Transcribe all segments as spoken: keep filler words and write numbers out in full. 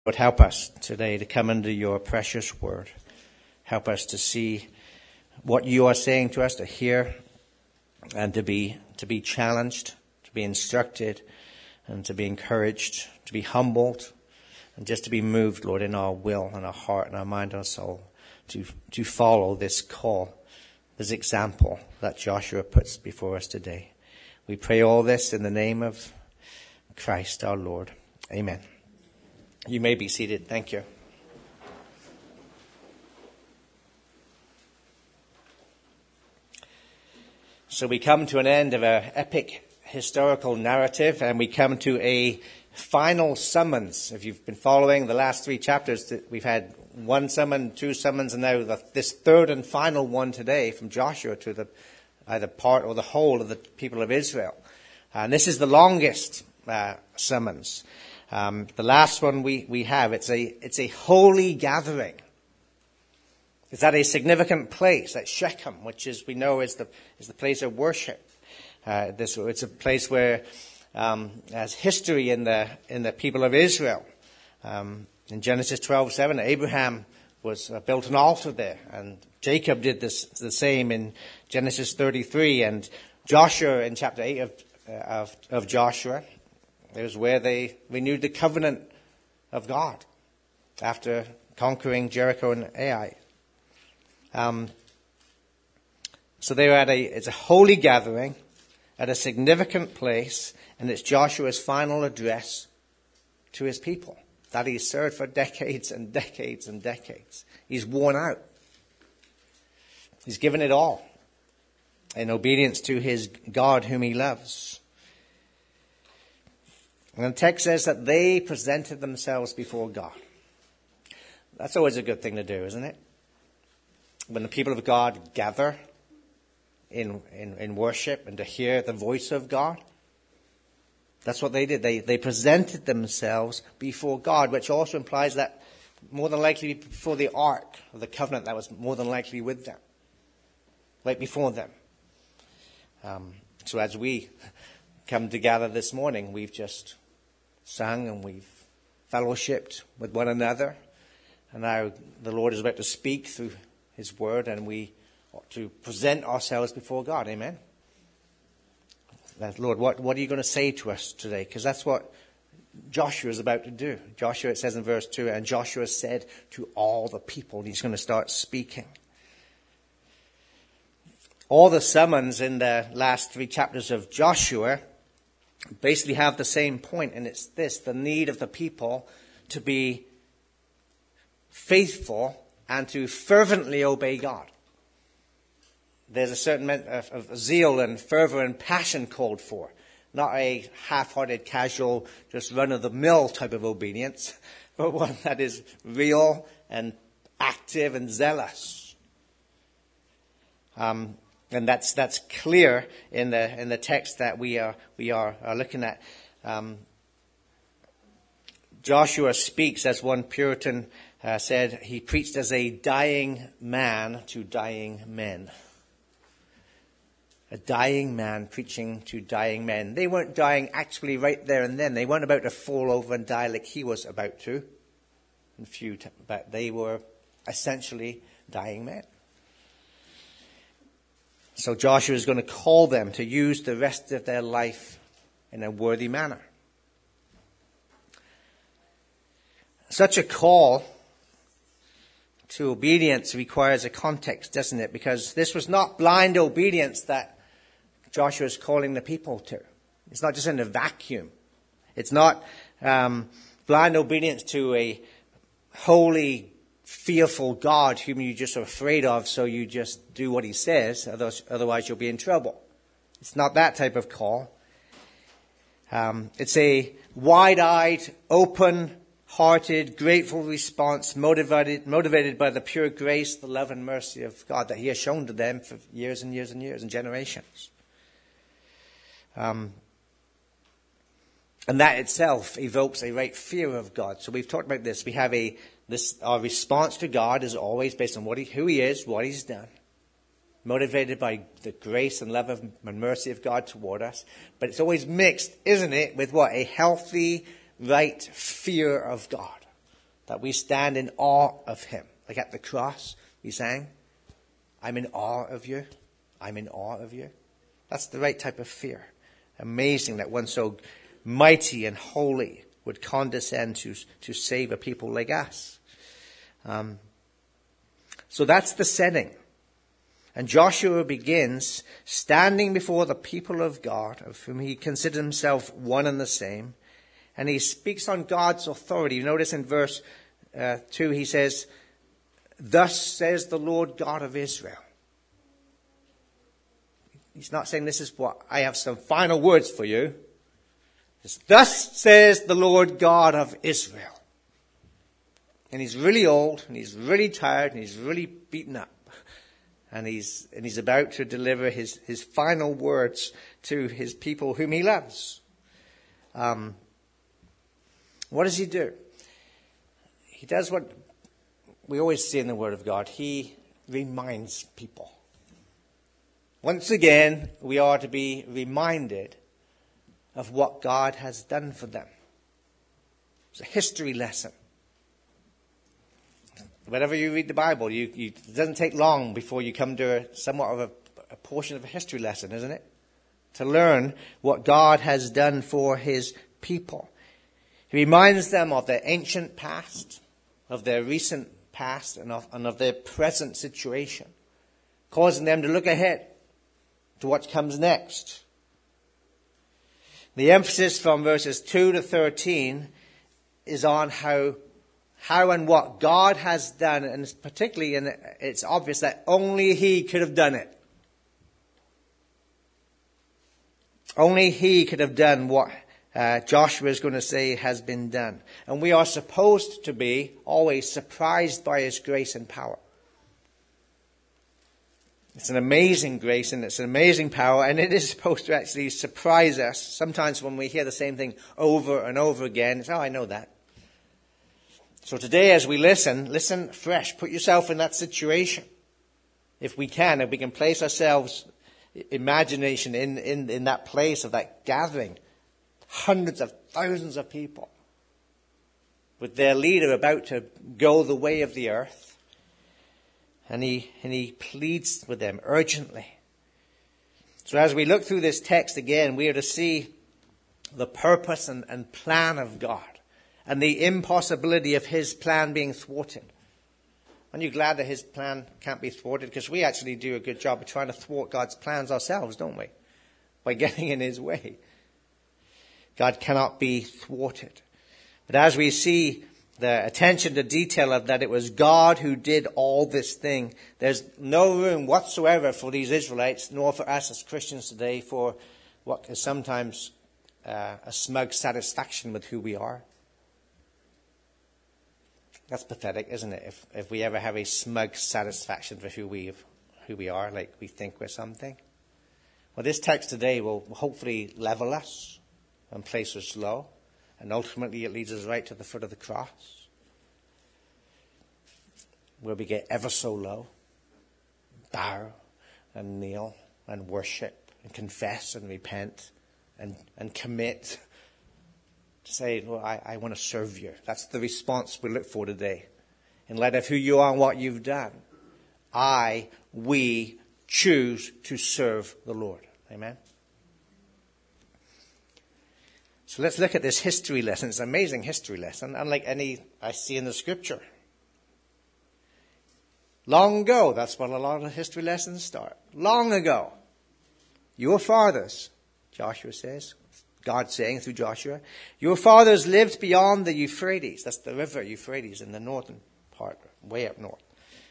Lord, help us today to come into your precious word. Help us to see what you are saying to us, to hear, and to be to be challenged, to be instructed, and to be encouraged, to be humbled, and just to be moved, Lord, in our will and our heart and our mind and our soul, to, to follow this call, this example that Joshua puts before us today. We pray all this in the name of Christ our Lord. Amen. You may be seated. Thank you. So we come to an end of our epic historical narrative, and we come to a final summons. If you've been following the last three chapters, we've had one summon, two summons, and now the, this third and final one today from Joshua to the either part or the whole of the people of Israel. And this is the longest uh, summons. Um, the last one we, we have, it's a, it's a holy gathering. It's at a significant place, at Shechem, which is, we know is the, is the place of worship. Uh, this, it's a place where, um, has history in the, in the people of Israel. Um, in Genesis twelve seven, Abraham was uh, built an altar there, and Jacob did this, the same in Genesis thirty-three, and Joshua in chapter eight of, uh, of, of Joshua. It was where they renewed the covenant of God after conquering Jericho and Ai. Um, so they were at a, it's a holy gathering at a significant place, and it's Joshua's final address to his people that he's served for decades and decades and decades. He's worn out. He's given it all in obedience to his God whom he loves. And the text says that they presented themselves before God. That's always a good thing to do, isn't it? When the people of God gather in, in, in worship and to hear the voice of God. That's what they did. They, they presented themselves before God, which also implies that more than likely before the ark of the covenant that was more than likely with them. Right before them. Um, so as we come together this morning, we've just sung and we've fellowshipped with one another. And now the Lord is about to speak through his word, and we ought to present ourselves before God. Amen. Lord, what, what are you going to say to us today? Because that's what Joshua is about to do. Joshua, it says in verse two, and Joshua said to all the people, he's going to start speaking. All the summons in the last three chapters of Joshua basically have the same point, and it's this: the need of the people to be faithful and to fervently obey God. There's a certain amount of, of zeal and fervor and passion called for. Not a half-hearted, casual, just run-of-the-mill type of obedience, but one that is real and active and zealous. Um, and that's that's clear in the in the text that we are we are, are looking at. Um, Joshua speaks, as one Puritan uh, said, he preached as a dying man to dying men. A dying man preaching to dying men. They weren't dying actually right there and then. They weren't about to fall over and die like he was about to. In few, t- but they were essentially dying men. So Joshua is going to call them to use the rest of their life in a worthy manner. Such a call to obedience requires a context, doesn't it? Because this was not blind obedience that Joshua is calling the people to. It's not just in a vacuum. It's not um, blind obedience to a holy, fearful God whom you just are afraid of, so you just do what he says, otherwise you'll be in trouble. It's not that type of call. Um, it's a wide-eyed, open-hearted, grateful response motivated, motivated by the pure grace, the love and mercy of God that he has shown to them for years and years and years and generations. Um, and that itself evokes a right fear of God. So we've talked about this. We have a this our response to God is always based on what he, who he is, what he's done, motivated by the grace and love of, and mercy of God toward us. But it's always mixed, isn't it, with what? A healthy, right fear of God. that we stand in awe of him. Like at the cross, we sang, I'm in awe of you. I'm in awe of you. That's the right type of fear. Amazing that one so mighty and holy would condescend to, to save a people like us. Um, so that's the setting. And Joshua begins standing before the people of God, of whom he considers himself one and the same. And he speaks on God's authority. You notice in verse uh, two, he says, thus says the Lord God of Israel. He's not saying this is what, I have some final words for you. It's, thus says the Lord God of Israel. And he's really old, and he's really tired, and he's really beaten up. And he's, and he's about to deliver his, his final words to his people whom he loves. Um, what does he do? He does what we always see in the Word of God. He reminds people. Once again, we are to be reminded of what God has done for them. It's a history lesson. Whenever you read the Bible, you, you, it doesn't take long before you come to a, somewhat of a, a portion of a history lesson, isn't it? To learn what God has done for his people. He reminds them of their ancient past, of their recent past, and of, and of their present situation, causing them to look ahead to what comes next. The emphasis from verses two to thirteen is on how How and what God has done, and particularly, and it's obvious that only he could have done it. Only he could have done what uh, Joshua is going to say has been done. And we are supposed to be always surprised by his grace and power. It's an amazing grace and it's an amazing power, and it is supposed to actually surprise us. Sometimes when we hear the same thing over and over again, it's, oh, I know that. So today as we listen, listen fresh. Put yourself in that situation. If we can, if we can place ourselves, imagination in, in, in that place of that gathering. Hundreds of thousands of people. With their leader about to go the way of the earth. And he, and he pleads with them urgently. So as we look through this text again, we are to see the purpose and, and plan of God. And the impossibility of his plan being thwarted. Aren't you glad that his plan can't be thwarted? Because we actually do a good job of trying to thwart God's plans ourselves, don't we? By getting in his way. God cannot be thwarted. But as we see the attention to detail of that it was God who did all this thing, there's no room whatsoever for these Israelites, nor for us as Christians today, for what is sometimes uh, a smug satisfaction with who we are. That's pathetic, isn't it? If if we ever have a smug satisfaction for who we who we are, like we think we're something. Well, this text today will hopefully level us and place us low, and ultimately it leads us right to the foot of the cross, where we get ever so low, bow and kneel and worship and confess and repent and and commit. To say, well, I, I want to serve you. That's the response we look for today. In light of who you are and what you've done, I, we choose to serve the Lord. Amen? So let's look at this history lesson. It's an amazing history lesson, unlike any I see in the scripture. Long ago, that's what a lot of history lessons start. Long ago, your fathers, Joshua says, God saying through Joshua, your fathers lived beyond the Euphrates. That's the river Euphrates in the northern part, way up north.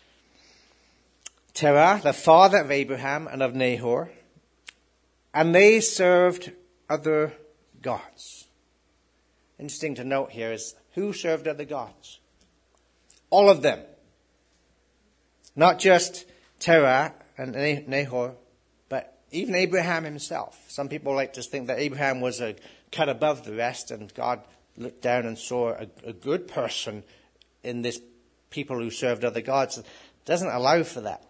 Terah, the father of Abraham and of Nahor, and they served other gods. Interesting to note here is who served other gods? All of them. Not just Terah and Nahor, even Abraham himself. Some people like to think that Abraham was a cut above the rest, and God looked down and saw a, a good person in this people who served other gods. It doesn't allow for that.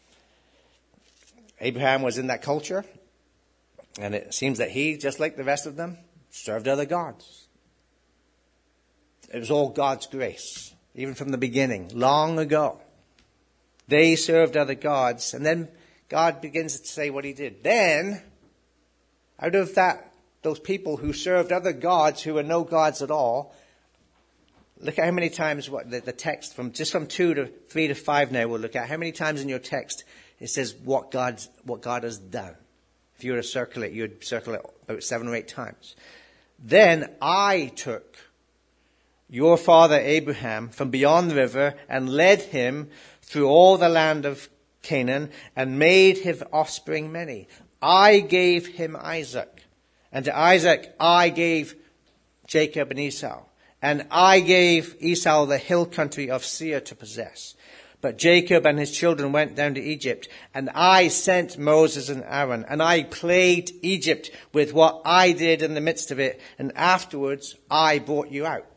Abraham was in that culture, and it seems that he, just like the rest of them, served other gods. It was all God's grace. even from the beginning, long ago. They served other gods. And then God begins to say what he did. Then, out of that, those people who served other gods who were no gods at all, look at how many times what the, the text from just from two to three to five now we'll look at how many times in your text it says what God's what God has done. If you were to circle it, you'd circle it about seven or eight times. Then I took your father Abraham from beyond the river and led him through all the land of Canaan and made his offspring many. I gave him Isaac, and to Isaac I gave Jacob and Esau. And I gave Esau the hill country of Seir to possess. But Jacob and his children went down to Egypt, and I sent Moses and Aaron, and I plagued Egypt with what I did in the midst of it, and afterwards I brought you out.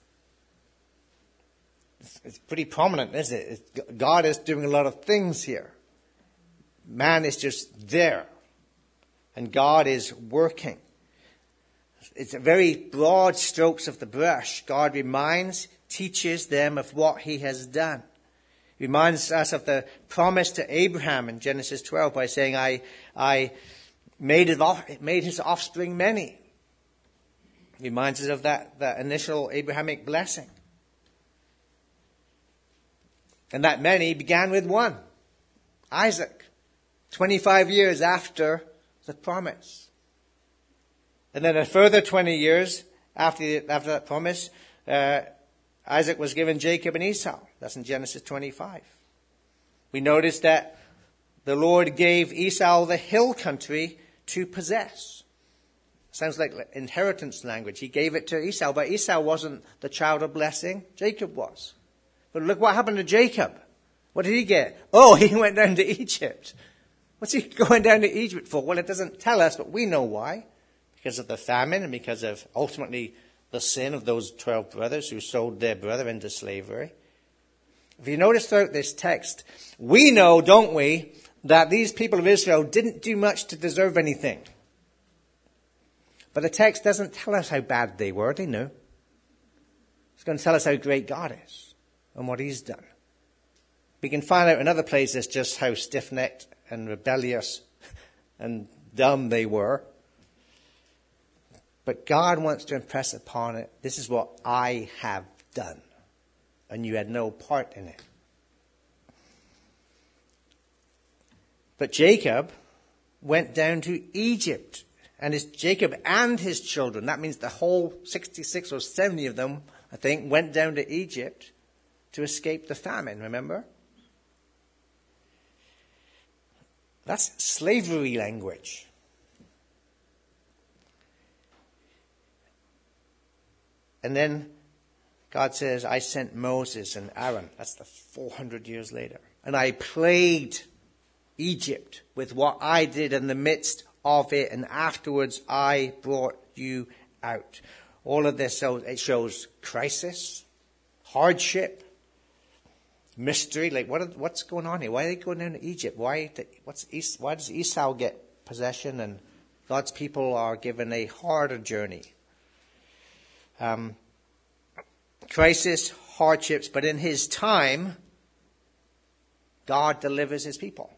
It's pretty prominent, isn't it? God is doing a lot of things here. Man is just there, and God is working. It's a very broad strokes of the brush. God reminds, teaches them of what he has done. He reminds us of the promise to Abraham in Genesis twelve by saying, I, I made, his, made his offspring many. He reminds us of that, that initial Abrahamic blessing. And that many began with one, Isaac, twenty-five years after the promise. And then a further twenty years after, the, after that promise, uh, Isaac was given Jacob and Esau. That's in Genesis twenty-five. We notice that the Lord gave Esau the hill country to possess. Sounds like inheritance language. He gave it to Esau, but Esau wasn't the child of blessing. Jacob was. But look what happened to Jacob. What did he get? Oh, he went down to Egypt. What's he going down to Egypt for? Well, it doesn't tell us, but we know why. Because of the famine and because of ultimately the sin of those twelve brothers who sold their brother into slavery. If you notice throughout this text, we know, don't we, that these people of Israel didn't do much to deserve anything. But the text doesn't tell us how bad they were. They knew. It's going to tell us how great God is and what he's done. We can find out in other places just how stiff-necked and rebellious and dumb they were. But God wants to impress upon it, this is what I have done. And you had no part in it. But Jacob went down to Egypt. And his Jacob and his children, that means the whole sixty-six or seventy of them, I think, went down to Egypt to escape the famine, remember? That's slavery language. And then God says, I sent Moses and Aaron. That's the four hundred years later. And I plagued Egypt with what I did in the midst of it. And afterwards I brought you out. All of this, so it shows crisis, hardship, mystery. Like, what are, what's going on here? Why are they going down to Egypt? Why, what's, why does Esau get possession and God's people are given a harder journey? Um, crisis, hardships, but in his time, God delivers his people.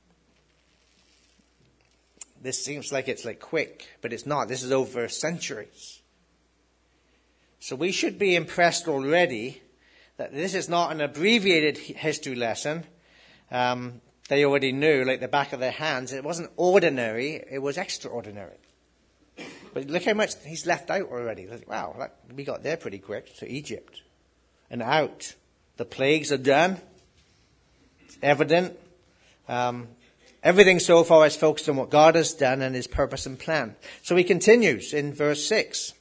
This seems like it's like quick, but it's not. This is over centuries. So we should be impressed already that this is not an abbreviated history lesson. Um, they already knew, like the back of their hands. It wasn't ordinary, it was extraordinary. But look how much he's left out already. Wow, that, we got there pretty quick to Egypt. And out. The plagues are done. It's evident. Um, everything so far is focused on what God has done and his purpose and plan. So he continues in verse six.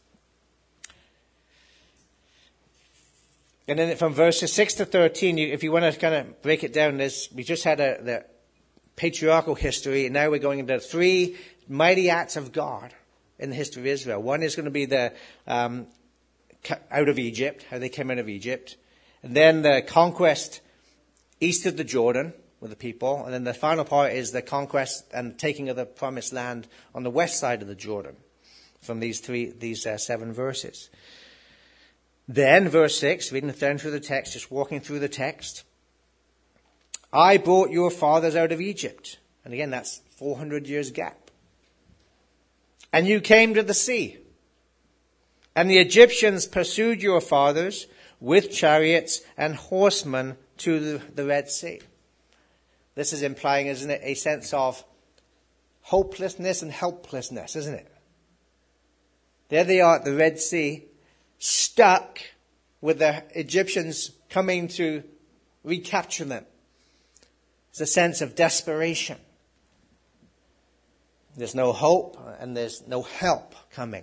And then from verses six to thirteen, you, if you want to kind of break it down, this we just had a, the patriarchal history, and now we're going into three mighty acts of God in the history of Israel. One is going to be the um, out of Egypt, how they came out of Egypt. And then the conquest east of the Jordan with the people. And then the final part is the conquest and taking of the promised land on the west side of the Jordan from these three, these uh, seven verses. Then, verse six, reading down through the text, just walking through the text. I brought your fathers out of Egypt. And again, that's four hundred years gap. And you came to the sea. And the Egyptians pursued your fathers with chariots and horsemen to the, the Red Sea. This is implying, isn't it, a sense of hopelessness and helplessness, isn't it? There they are at the Red Sea, stuck with the Egyptians coming to recapture them. It's a sense of desperation. There's no hope and there's no help coming.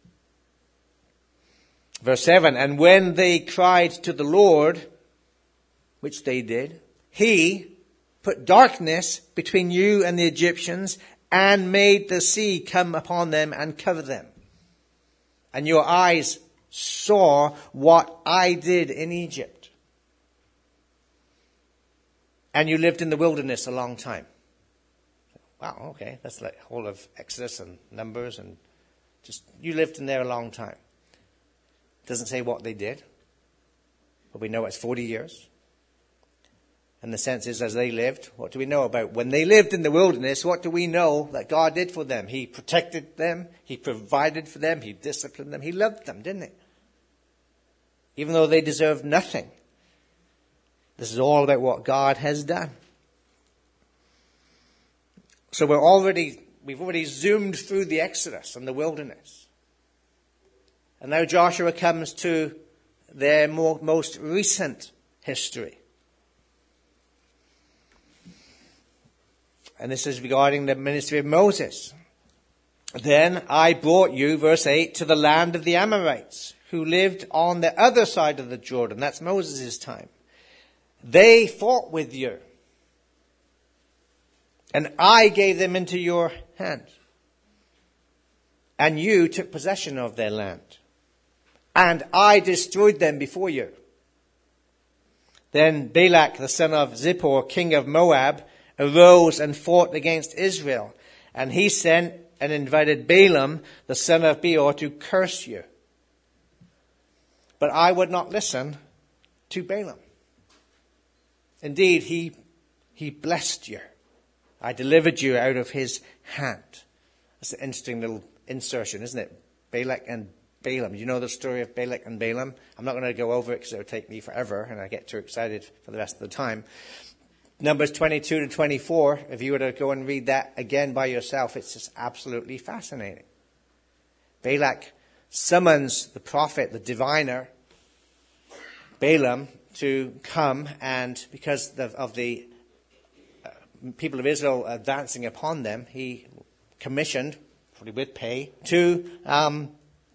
Verse seven, and when they cried to the Lord, which they did, he put darkness between you and the Egyptians and made the sea come upon them and cover them. And your eyes saw what I did in Egypt. And you lived in the wilderness a long time. Wow, okay, that's like whole of Exodus and Numbers, and just you lived in there a long time. Doesn't say what they did, but we know it's forty years. And the sense is, as they lived, what do we know about when they lived in the wilderness? What do we know that God did for them? He protected them. He provided for them. He disciplined them. He loved them, didn't he? Even though they deserved nothing. This is all about what God has done. So we're already, we've already zoomed through the Exodus and the wilderness. And now Joshua comes to their more, most recent history. And this is regarding the ministry of Moses. Then I brought you, verse eight, to the land of the Amorites, who lived on the other side of the Jordan. That's Moses' time. They fought with you. And I gave them into your hand. And you took possession of their land. And I destroyed them before you. Then Balak, the son of Zippor, king of Moab, arose and fought against Israel. And he sent and invited Balaam, the son of Beor, to curse you. But I would not listen to Balaam. Indeed, he, he blessed you. I delivered you out of his hand. That's an interesting little insertion, isn't it? Balak and Balaam. You know the story of Balak and Balaam? I'm not going to go over it because it would take me forever and I get too excited for the rest of the time. Numbers twenty-two to twenty-four, if you were to go and read that again by yourself, it's just absolutely fascinating. Balak summons the prophet, the diviner, Balaam, to come, and because of the people of Israel advancing upon them, he commissioned, probably with pay, to um,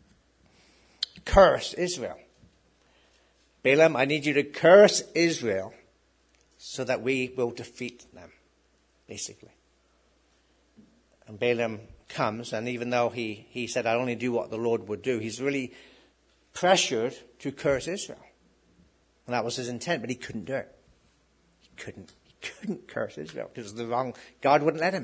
curse Israel. Balaam, I need you to curse Israel so that we will defeat them, basically. And Balaam comes, and even though he, he said, I'll only do what the Lord would do, he's really pressured to curse Israel. And that was his intent, but he couldn't do it. He couldn't. He couldn't curse Israel because of the wrong. God wouldn't let him.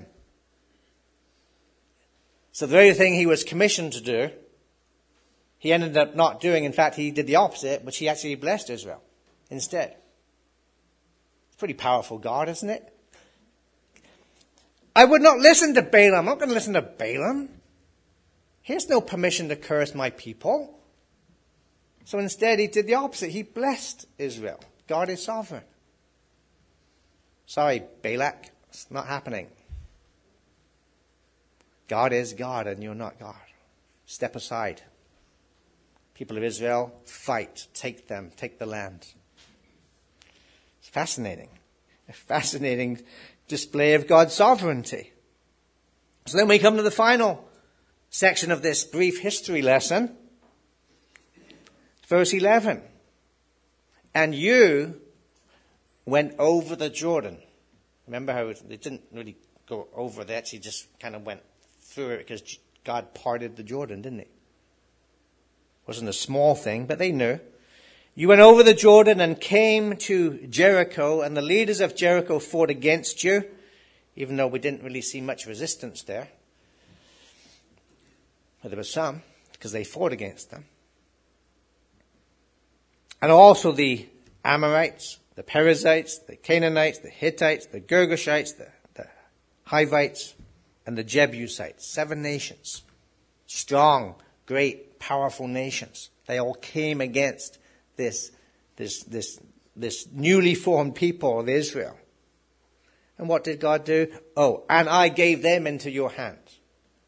So the very thing he was commissioned to do, he ended up not doing. In fact, he did the opposite, but he actually blessed Israel instead. It's pretty powerful God, isn't it? I would not listen to Balaam. I'm not going to listen to Balaam. He has no permission to curse my people. So instead, he did the opposite. He blessed Israel. God is sovereign. Sorry, Balak, it's not happening. God is God and you're not God. Step aside. People of Israel, fight. Take them. Take the land. It's fascinating. A fascinating display of God's sovereignty. So then we come to the final section of this brief history lesson. Verse eleven. And you went over the Jordan. Remember how it, it didn't really go over that. He just kind of went through it because God parted the Jordan, didn't he? It wasn't a small thing, but they knew. You went over the Jordan and came to Jericho, and the leaders of Jericho fought against you, even though we didn't really see much resistance there. But there was some, because they fought against them. And also the Amorites, the Perizzites, the Canaanites, the Hittites, the Girgashites, the, the Hivites, and the Jebusites. Seven nations. Strong, great, powerful nations. They all came against this, this, this, this newly formed people of Israel. And what did God do? Oh, and I gave them into your hands.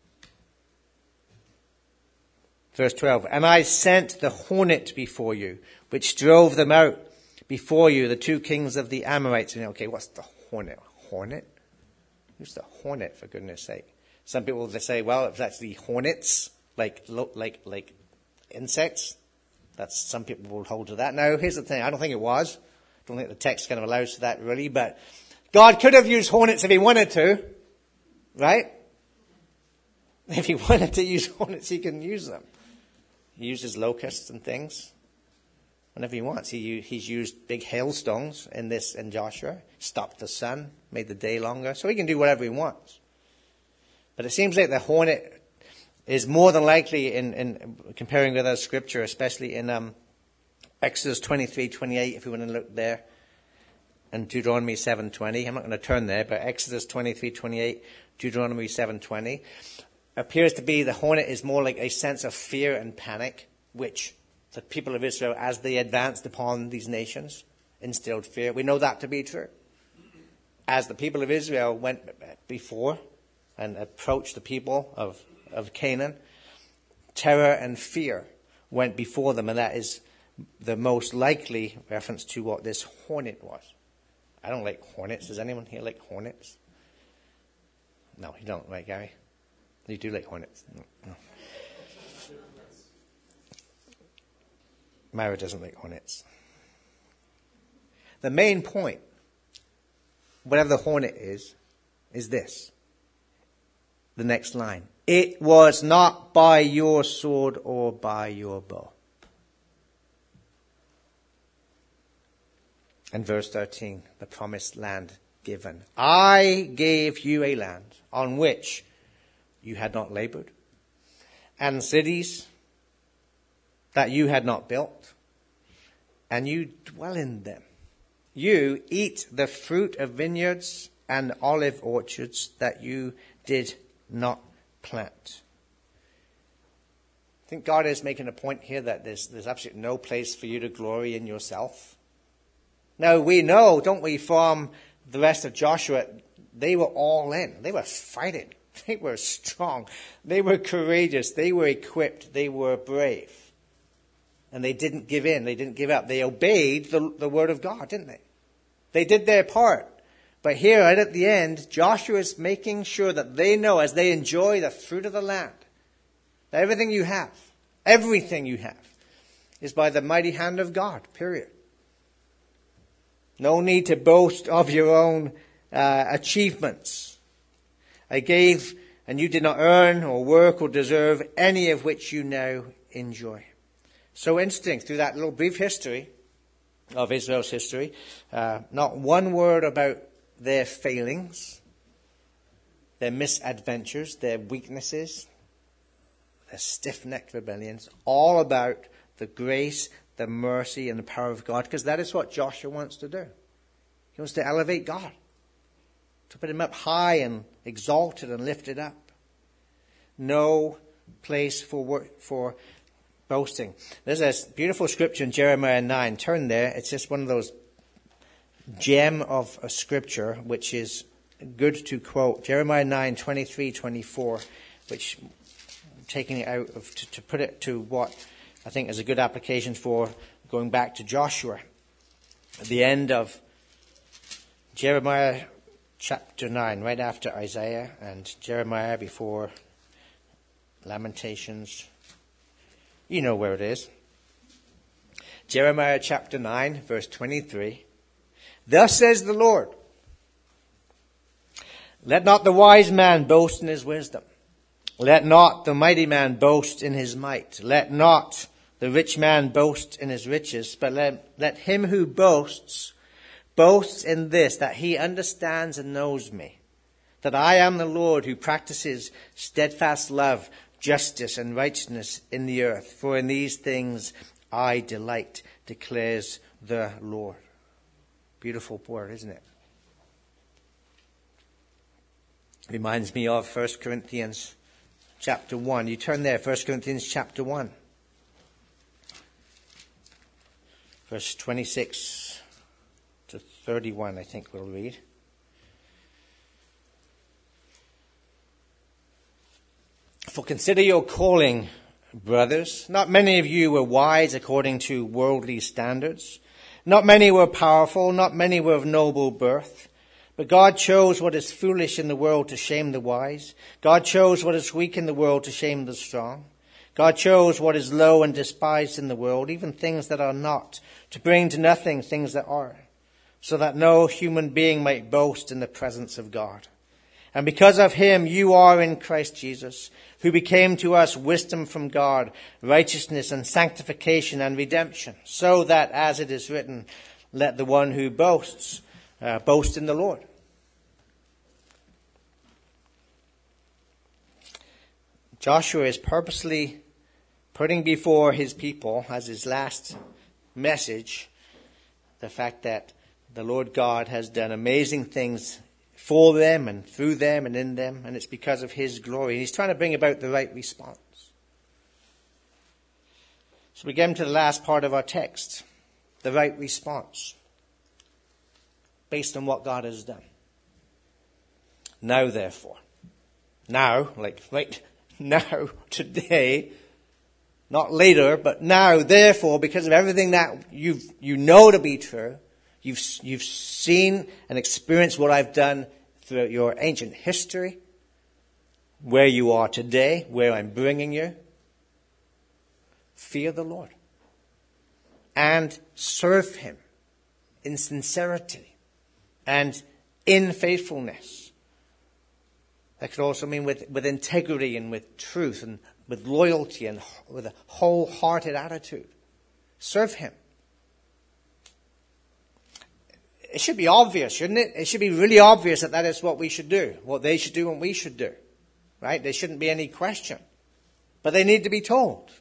Verse twelve, and I sent the hornet before you, which drove them out before you, the two kings of the Amorites. And okay, what's the hornet? Hornet? Who's the hornet, for goodness sake? Some people they say, well, it's actually hornets, like like like insects. That's some people will hold to that. Now, here's the thing. I don't think it was. I don't think the text kind of allows for that really, but God could have used hornets if he wanted to, right? If he wanted to use hornets, he can use them. He uses locusts and things whenever he wants. He, he's used big hailstones in this in Joshua, stopped the sun, made the day longer. So he can do whatever he wants. But it seems like the hornet is more than likely, in, in comparing with other scripture, especially in um, Exodus twenty-three twenty-eight, if you want to look there, and Deuteronomy seven twenty. I'm not going to turn there, but Exodus twenty-three twenty-eight, Deuteronomy seven twenty. Appears to be the hornet is more like a sense of fear and panic, which the people of Israel, as they advanced upon these nations, instilled fear. We know that to be true. As the people of Israel went before and approached the people of, of Canaan, terror and fear went before them, and that is the most likely reference to what this hornet was. I don't like hornets. Does anyone here like hornets? No, you don't, right, Gary? You do like hornets. No. Myra doesn't like hornets. The main point, whatever the hornet is, is this. The next line. It was not by your sword or by your bow. And verse thirteen, the promised land given. I gave you a land on which you had not labored, and cities that you had not built, and you dwell in them. You eat the fruit of vineyards and olive orchards that you did not plant. I think God is making a point here that there's, there's absolutely no place for you to glory in yourself. Now, we know, don't we, from the rest of Joshua, they were all in. They were fighting. They were strong. They were courageous. They were equipped. They were brave. And they didn't give in. They didn't give up. They obeyed the, the word of God, didn't they? They did their part. But here, right at the end, Joshua is making sure that they know as they enjoy the fruit of the land, that everything you have, everything you have, is by the mighty hand of God, period. No need to boast of your own uh, achievements. I gave, and you did not earn or work or deserve any of which you now enjoy. So interesting, through that little brief history of Israel's history, uh, not one word about their failings, their misadventures, their weaknesses, their stiff-necked rebellions, all about the grace, the mercy, and the power of God, because that is what Joshua wants to do. He wants to elevate God, to put him up high and exalted and lifted up. No place for work, for boasting. There's a beautiful scripture in Jeremiah nine. Turn there. It's just one of those gem of a scripture which is good to quote. Jeremiah nine, twenty-three, twenty-four, which I'm taking it out of to, to put it to what I think is a good application for going back to Joshua. At the end of Jeremiah chapter nine, right after Isaiah, and Jeremiah before Lamentations. You know where it is. Jeremiah chapter nine, verse twenty-three. Thus says the Lord, let not the wise man boast in his wisdom. Let not the mighty man boast in his might. Let not the rich man boast in his riches, but let, let him who boasts boasts in this, that he understands and knows me, that I am the Lord who practices steadfast love, justice, and righteousness in the earth. For in these things I delight, declares the Lord. Beautiful word, isn't it? Reminds me of First Corinthians chapter one. You turn there, First Corinthians chapter one. Verse twenty-six to thirty-one, I think we'll read. For consider your calling, brothers. Not many of you were wise according to worldly standards. Not many were powerful. Not many were of noble birth. But God chose what is foolish in the world to shame the wise. God chose what is weak in the world to shame the strong. God chose what is low and despised in the world, even things that are not, to bring to nothing things that are, so that no human being might boast in the presence of God. And because of him you are in Christ Jesus, who became to us wisdom from God, righteousness and sanctification and redemption, so that, as it is written, let the one who boasts uh, boast in the Lord. Joshua is purposely putting before his people, as his last message, the fact that the Lord God has done amazing things for them and through them and in them, and it's because of his glory. He's trying to bring about the right response. So we get into the last part of our text, the right response, based on what God has done. Now, therefore, now, like right now, today, not later, but now, therefore, because of everything that you you know to be true, you've you've seen and experienced what I've done throughout your ancient history, where you are today, where I'm bringing you. Fear the Lord and serve him in sincerity and in faithfulness. That could also mean with, with integrity and with truth and with loyalty and with a wholehearted attitude. Serve him. It should be obvious, shouldn't it? It should be really obvious that that is what we should do, what they should do and we should do. Right? There shouldn't be any question. But they need to be told.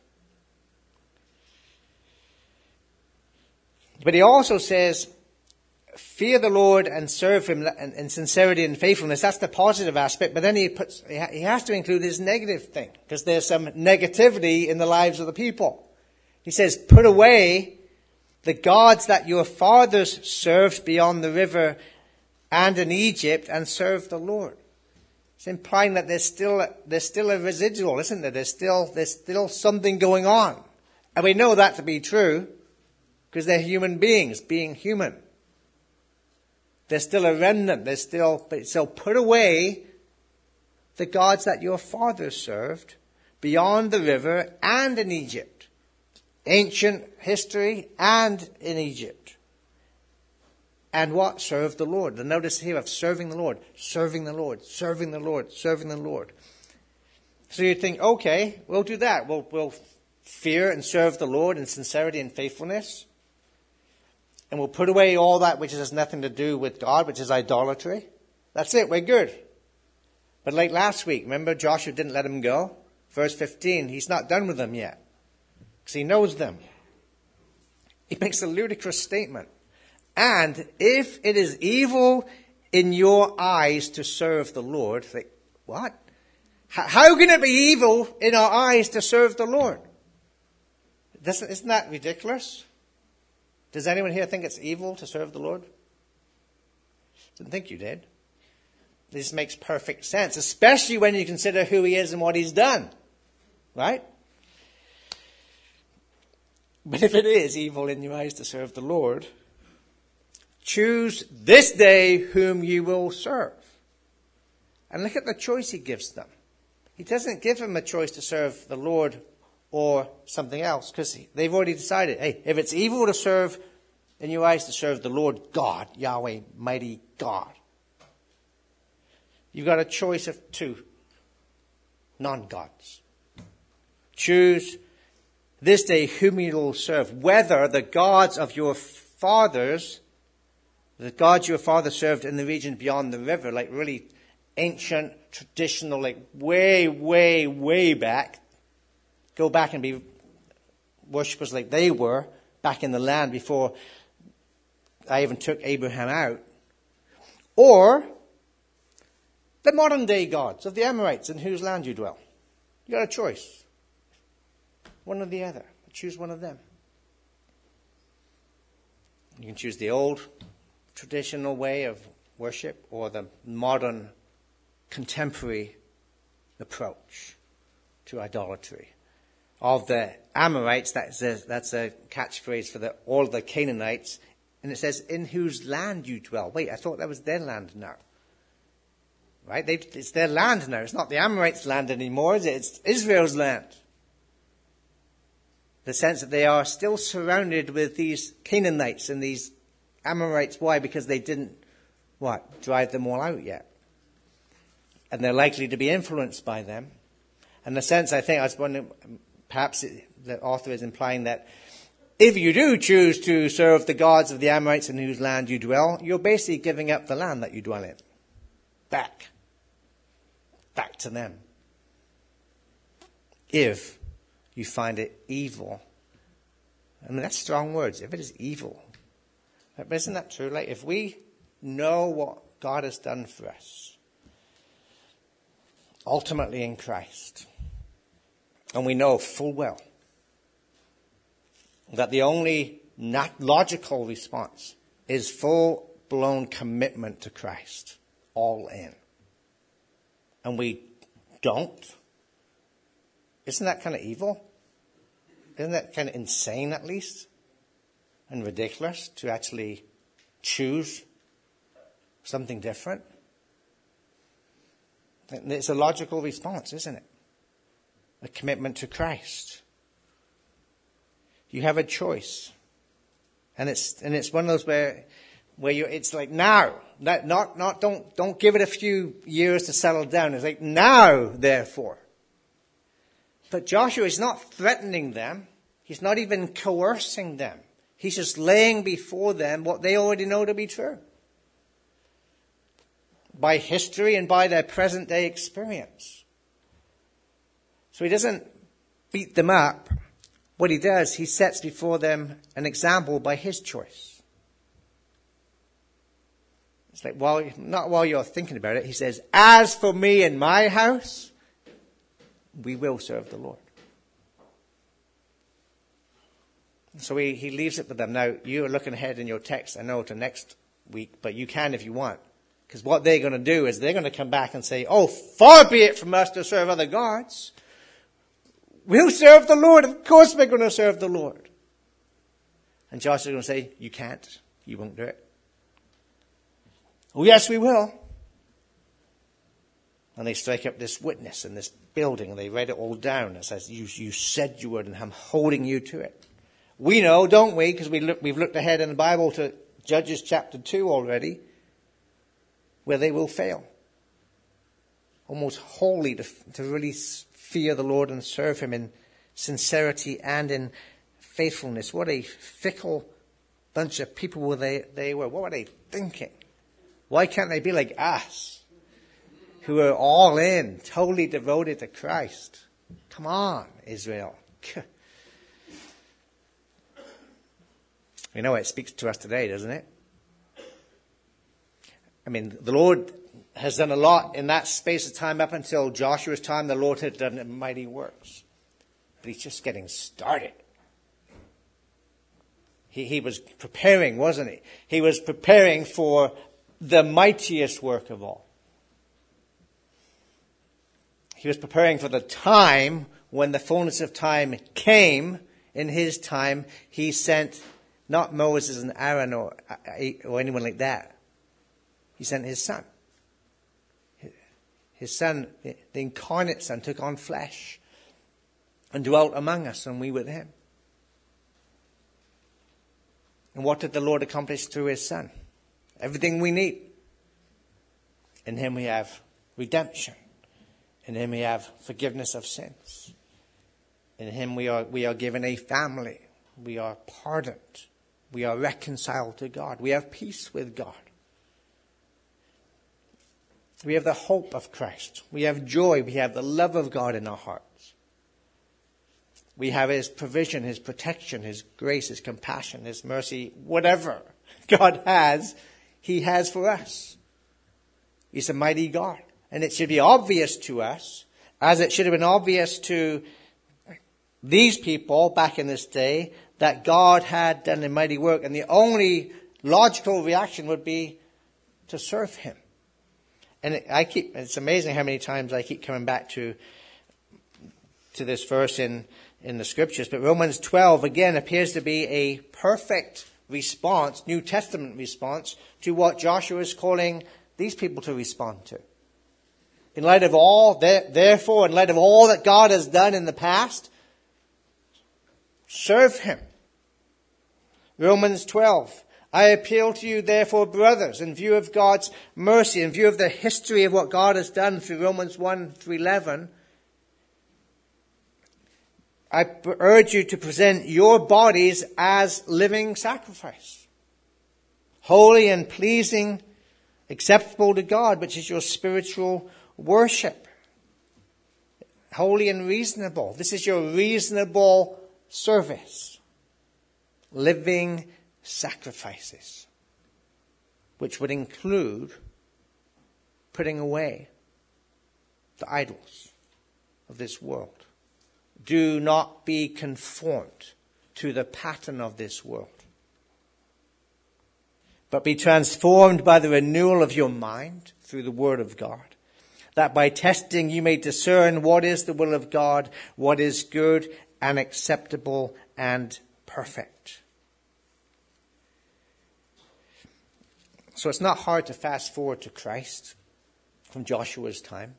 But he also says, fear the Lord and serve him in sincerity and faithfulness. That's the positive aspect. But then he puts, he has to include his negative thing, because there's some negativity in the lives of the people. He says, put away the gods that your fathers served beyond the river and in Egypt, and serve the Lord. It's implying that there's still a, there's still a residual, isn't there? There's still there's still something going on, and we know that to be true because they're human beings, being human. There's still a remnant. There's still, but so put away the gods that your fathers served beyond the river and in Egypt. Ancient history and in Egypt. And what? Serve the Lord. The notice here of serving the Lord, serving the Lord, serving the Lord, serving the Lord. So you think, okay, we'll do that. We'll, we'll fear and serve the Lord in sincerity and faithfulness. And we'll put away all that which has nothing to do with God, which is idolatry. That's it, we're good. But like last week, remember Joshua didn't let him go? Verse fifteen, he's not done with them yet. Because he knows them. He makes a ludicrous statement. And if it is evil in your eyes to serve the Lord, like, what? How can it be evil in our eyes to serve the Lord? Isn't that ridiculous? Does anyone here think it's evil to serve the Lord? Didn't think you did. This makes perfect sense, especially when you consider who he is and what he's done. Right? But if it is evil in your eyes to serve the Lord, choose this day whom you will serve. And look at the choice he gives them. He doesn't give them a choice to serve the Lord or something else, because they've already decided, hey, if it's evil to serve in your eyes to serve the Lord God, Yahweh, mighty God, you've got a choice of two non-gods. Choose this day whom you will serve, whether the gods of your fathers, the gods your father served in the region beyond the river, like really ancient, traditional, like way, way, way back. Go back and be worshippers like they were back in the land before I even took Abraham out. Or the modern day gods of the Amorites in whose land you dwell. You got a choice. One or the other. Choose one of them. You can choose the old traditional way of worship or the modern contemporary approach to idolatry. Of the Amorites, that's a, that's a catchphrase for the, all the Canaanites. And it says, in whose land you dwell. Wait, I thought that was their land now. Right? They, it's their land now. It's not the Amorites' land anymore, is it? It's Israel's land. The sense that they are still surrounded with these Canaanites and these Amorites. Why? Because they didn't, what, drive them all out yet. And they're likely to be influenced by them. And the sense, I think, I was wondering, perhaps it, the author is implying that if you do choose to serve the gods of the Amorites in whose land you dwell, you're basically giving up the land that you dwell in. Back. Back to them. If you find it evil. I mean, that's strong words. If it is evil. But isn't that true? Like, if we know what God has done for us, ultimately in Christ, and we know full well that the only not logical response is full-blown commitment to Christ, all in. And we don't. Isn't that kind of evil? Isn't that kind of insane, at least? And ridiculous to actually choose something different? It's a logical response, isn't it? A commitment to Christ. You have a choice. And it's and it's one of those where where you it's like now. Not not not don't don't give it a few years to settle down. It's like now, therefore. But Joshua is not threatening them. He's not even coercing them. He's just laying before them what they already know to be true. By history and by their present day experience. So he doesn't beat them up. What he does, he sets before them an example by his choice. It's like, while, not while you're thinking about it, he says, as for me and my house, we will serve the Lord. So he, he leaves it with them. Now, you're looking ahead in your text, I know, to next week, but you can if you want. Because what they're going to do is they're going to come back and say, oh, far be it from us to serve other gods. We'll serve the Lord. Of course we're going to serve the Lord. And Joshua's going to say, you can't. You won't do it. Oh, yes, we will. And they strike up this witness in this building. And they write it all down. It says, you, you said you would, and I'm holding you to it. We know, don't we? Because we look, we've looked ahead in the Bible to Judges chapter two already, where they will fail. Almost wholly to, to really fear the Lord and serve him in sincerity and in faithfulness. What a fickle bunch of people were they, they were. What were they thinking? Why can't they be like us, who are all in, totally devoted to Christ? Come on, Israel. You know, it speaks to us today, doesn't it? I mean, the Lord has done a lot in that space of time up until Joshua's time. The Lord had done mighty works. But he's just getting started. He, he was preparing, wasn't he? He was preparing for the mightiest work of all. He was preparing for the time when the fullness of time came. In his time, he sent not Moses and Aaron or, or anyone like that. He sent his son. His son, the incarnate son, took on flesh and dwelt among us, and we with him. And what did the Lord accomplish through his son? Everything we need. In him we have redemption. In him we have forgiveness of sins. In him we are, we are given a family. We are pardoned. We are reconciled to God. We have peace with God. We have the hope of Christ. We have joy. We have the love of God in our hearts. We have his provision, his protection, his grace, his compassion, his mercy, whatever God has, he has for us. He's a mighty God. And it should be obvious to us, as it should have been obvious to these people back in this day, that God had done a mighty work. And the only logical reaction would be to serve him. And it, I keep, it's amazing how many times I keep coming back to, to this verse in, in the scriptures. But Romans twelve, again, appears to be a perfect response, New Testament response, to what Joshua is calling these people to respond to. In light of all, therefore, in light of all that God has done in the past, serve him. Romans twelve. I appeal to you, therefore, brothers, in view of God's mercy, in view of the history of what God has done through Romans one through eleven, I urge you to present your bodies as living sacrifice, holy and pleasing, acceptable to God, which is your spiritual worship. Holy and reasonable. This is your reasonable service. Living sacrifices, which would include putting away the idols of this world. Do not be conformed to the pattern of this world, but be transformed by the renewal of your mind through the word of God, that by testing you may discern what is the will of God, what is good and acceptable and perfect. So it's not hard to fast forward to Christ from Joshua's time.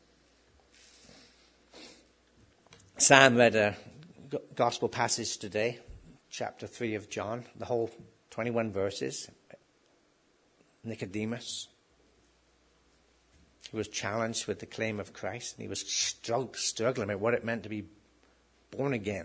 Sam read a gospel passage today, chapter three of John, the whole twenty-one verses. Nicodemus, he was challenged with the claim of Christ, and he was struggling with what it meant to be born again.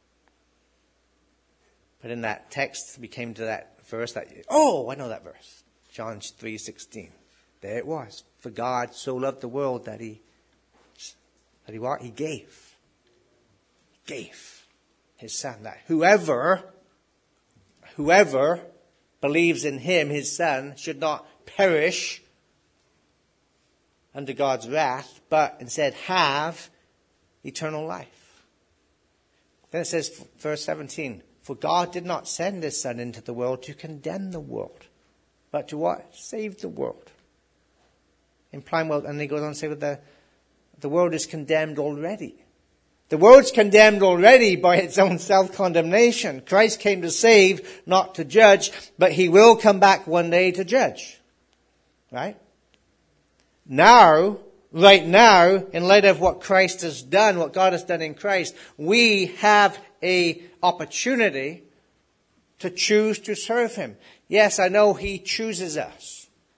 But in that text, we came to that verse that, oh, I know that verse. John three sixteen. There it was. For God so loved the world that he, that he what? He gave. He gave his son. That whoever, whoever believes in him, his son, should not perish under God's wrath, but instead have eternal life. Then it says, verse seventeen, for God did not send his son into the world to condemn the world, but to what? Save the world. Implying, well, and he goes on to say that the, the world is condemned already. The world's condemned already by its own self-condemnation. Christ came to save, not to judge, but he will come back one day to judge. Right? Now, right now, in light of what Christ has done, what God has done in Christ, we have a opportunity to choose to serve him. Yes, I know he chooses us.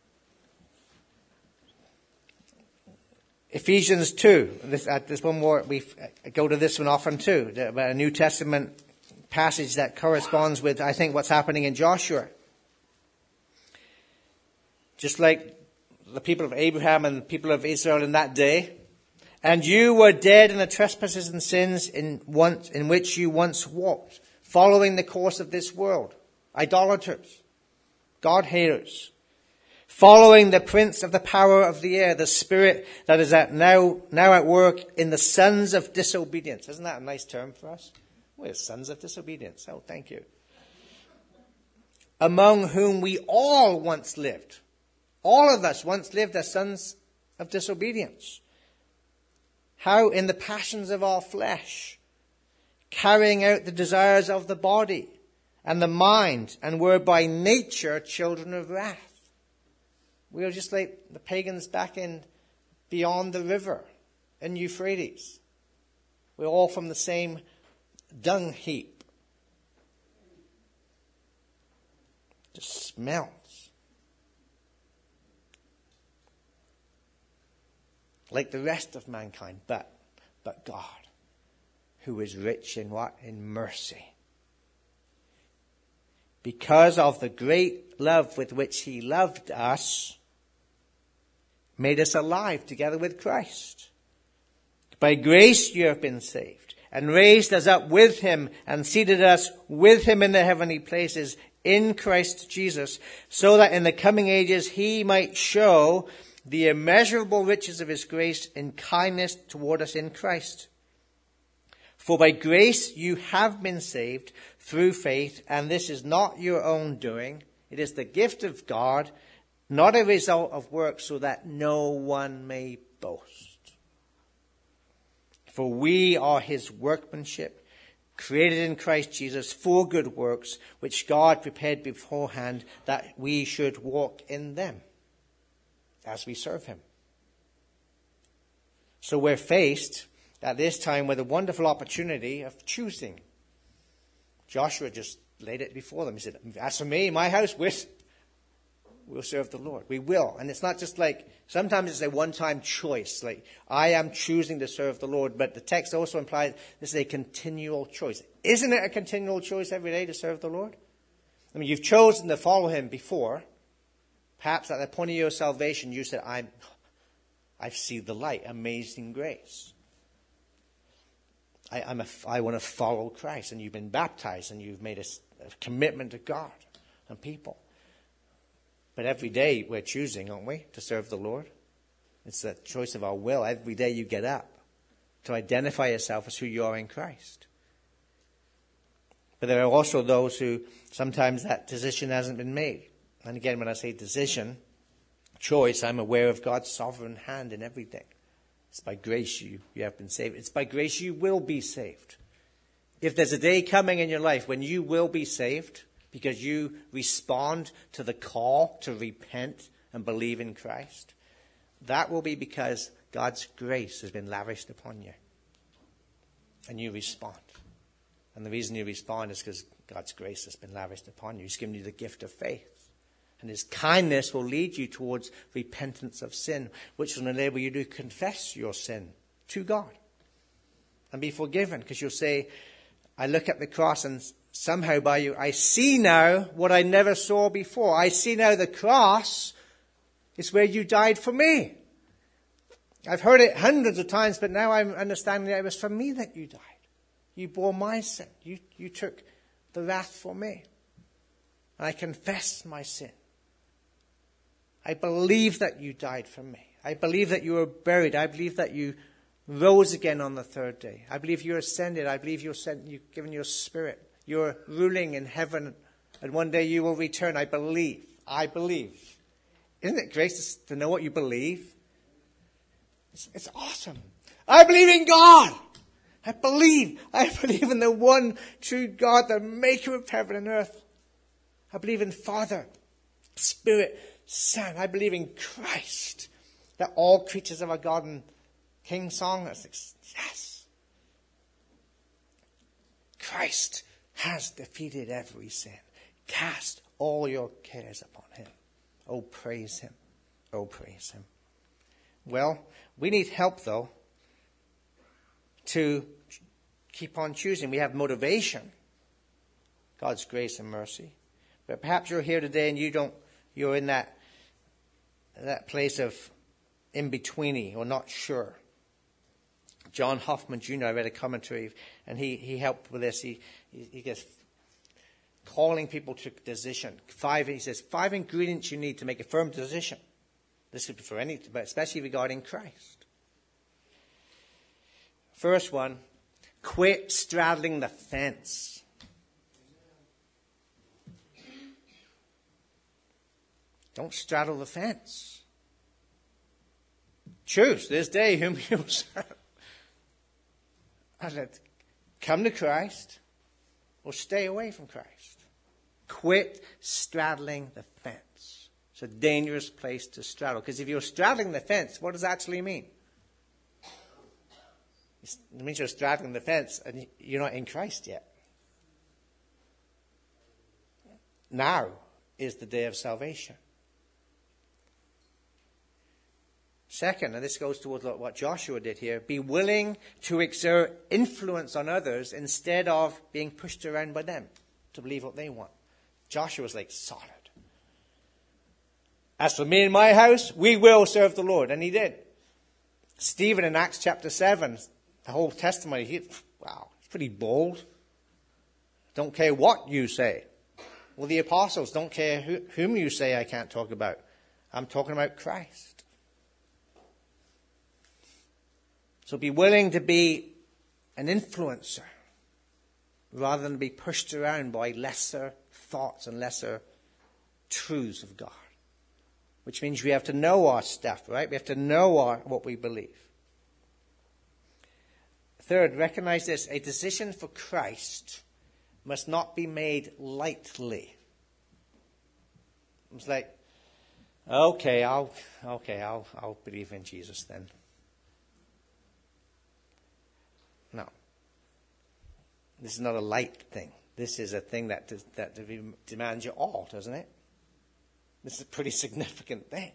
Ephesians two. This, uh, there's one more. We go to this one often too. A New Testament passage that corresponds with, I think, what's happening in Joshua. Just like the people of Abraham and the people of Israel in that day. And you were dead in the trespasses and sins in, once, in which you once walked, following the course of this world. Idolaters, God-haters, following the prince of the power of the air, the spirit that is at now, now at work in the sons of disobedience. Isn't that a nice term for us? We're sons of disobedience. Oh, thank you. Among whom we all once lived. All of us once lived as sons of disobedience. How? In the passions of our flesh, carrying out the desires of the body and the mind, and were by nature children of wrath. We are just like the pagans back in beyond the river in Euphrates. We're all from the same dung heap. Just smells. Like the rest of mankind, but, but God, who is rich in what? In mercy. Because of the great love with which he loved us, made us alive together with Christ. By grace you have been saved. and raised us up with him and seated us with him in the heavenly places in Christ Jesus, so that in the coming ages he might show the immeasurable riches of his grace in kindness toward us in Christ. For by grace you have been saved through faith, and this is not your own doing. It is the gift of God, not a result of works, so that no one may boast. For we are his workmanship, created in Christ Jesus for good works, which God prepared beforehand that we should walk in them as we serve him. So we're faced at this time with a wonderful opportunity of choosing. Joshua just laid it before them. He said, as for me, my house, we'll, we'll serve the Lord. We will. And it's not just like, sometimes it's a one-time choice. Like, I am choosing to serve the Lord. But the text also implies this is a continual choice. Isn't it a continual choice every day to serve the Lord? I mean, you've chosen to follow him before. Perhaps at the point of your salvation, you said, I'm, I've seen the light, amazing grace. I, I'm a, I want to follow Christ. And you've been baptized and you've made a, a commitment to God and people. But every day we're choosing, aren't we, to serve the Lord? It's the choice of our will. Every day you get up to identify yourself as who you are in Christ. But there are also those who sometimes that decision hasn't been made. And again, when I say decision, choice, I'm aware of God's sovereign hand in everything. It's by grace you, you have been saved. It's by grace you will be saved. If there's a day coming in your life when you will be saved because you respond to the call to repent and believe in Christ, that will be because God's grace has been lavished upon you. And you respond. And the reason you respond is because God's grace has been lavished upon you. He's given you the gift of faith. And his kindness will lead you towards repentance of sin, which will enable you to confess your sin to God and be forgiven. Because you'll say, I look at the cross and somehow by you, I see now what I never saw before. I see now the cross is where you died for me. I've heard it hundreds of times, but now I'm understanding that it was for me that you died. You bore my sin. You, you took the wrath for me. And I confess my sin. I believe that you died for me. I believe that you were buried. I believe that you rose again on the third day. I believe you ascended. I believe you're sent, you've given your spirit. You're ruling in heaven, and one day you will return. I believe. I believe. Isn't it great to know what you believe? It's, it's awesome. I believe in God. I believe. I believe in the one true God, the maker of heaven and earth. I believe in Father, Spirit, Son. I believe in Christ. That all creatures of our God and King song. Yes. Christ has defeated every sin. Cast all your cares upon him. Oh, praise him. Oh, praise him. Well, we need help, though, to keep on choosing. We have motivation. God's grace and mercy. But perhaps you're here today and you don't, you're in that, that place of in-betweeny or not sure. John Hoffman Junior, I read a commentary, and he, he helped with this. He, he, he gets calling people to decision. Five, he says, five ingredients you need to make a firm decision. This could be for any, but especially regarding Christ. First one, quit straddling the fence. Don't straddle the fence. Choose this day whom you will serve. And let come to Christ or stay away from Christ. Quit straddling the fence. It's a dangerous place to straddle. Because if you're straddling the fence, what does that actually mean? It means you're straddling the fence and you're not in Christ yet. Now is the day of salvation. Second, and this goes towards what Joshua did here, be willing to exert influence on others instead of being pushed around by them to believe what they want. Joshua was like solid. As for me and my house, we will serve the Lord. And he did. Stephen in Acts chapter seven, the whole testimony, he, Wow, it's pretty bold. Don't care what you say. Well, the apostles don't care who, whom you say I can't talk about. I'm talking about Christ. So be willing to be an influencer rather than be pushed around by lesser thoughts and lesser truths of God. Which means we have to know our stuff, right? We have to know our, what we believe. Third, recognize this. A decision for Christ must not be made lightly. It's like, okay, I'll okay, I'll I'll believe in Jesus then. No. This is not a light thing. This is a thing that that demands your all, doesn't it? This is a pretty significant thing.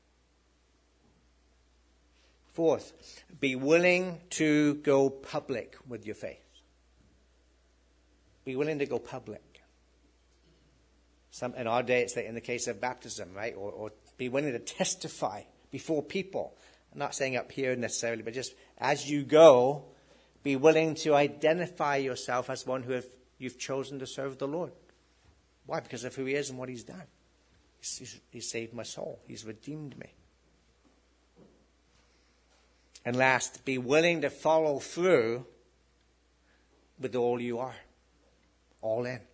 Fourth, be willing to go public with your faith. Be willing to go public. Some, in our day, it's like in the case of baptism, right? Or, or be willing to testify before people. I'm not saying up here necessarily, but just as you go, be willing to identify yourself as one who have, you've chosen to serve the Lord. Why? Because of who he is and what he's done. He's, he's saved my soul. He's redeemed me. And last, be willing to follow through with all you are. All in.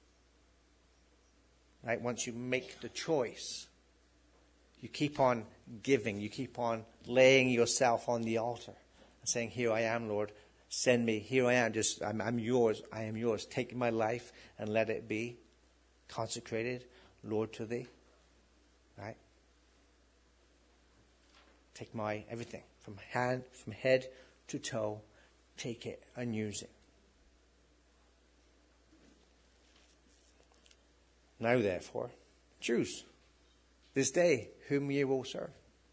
Right? Once you make the choice, you keep on giving. You keep on laying yourself on the altar and saying, here I am, Lord. Send me. Here I am. Just I'm, I'm yours. I am yours. Take my life and let it be consecrated, Lord, to thee. Right? Take my everything from hand, from head to toe. Take it and use it. Now, therefore, choose this day whom ye will serve.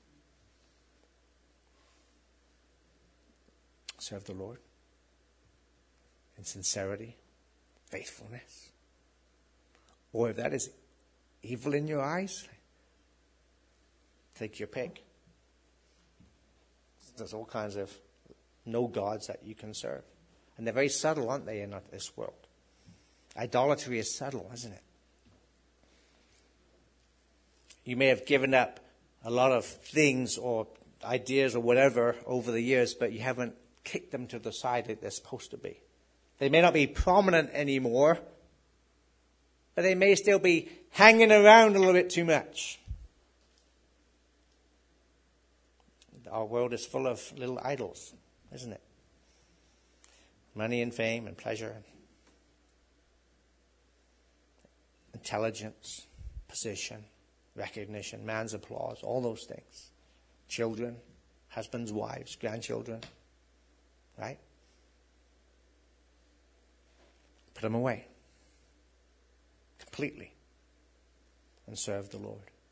Serve the Lord in sincerity, faithfulness. Or if that is evil in your eyes, take your pick. There's all kinds of no gods that you can serve. And they're very subtle, aren't they, in this world? Idolatry is subtle, isn't it? You may have given up a lot of things or ideas or whatever over the years, but you haven't kicked them to the side like they're supposed to be. They may not be prominent anymore, but they may still be hanging around a little bit too much. Our world is full of little idols, isn't it? Money and fame and pleasure, intelligence, position, recognition, man's applause, all those things. Children, husbands, wives, grandchildren, right? Put them away completely and serve the Lord.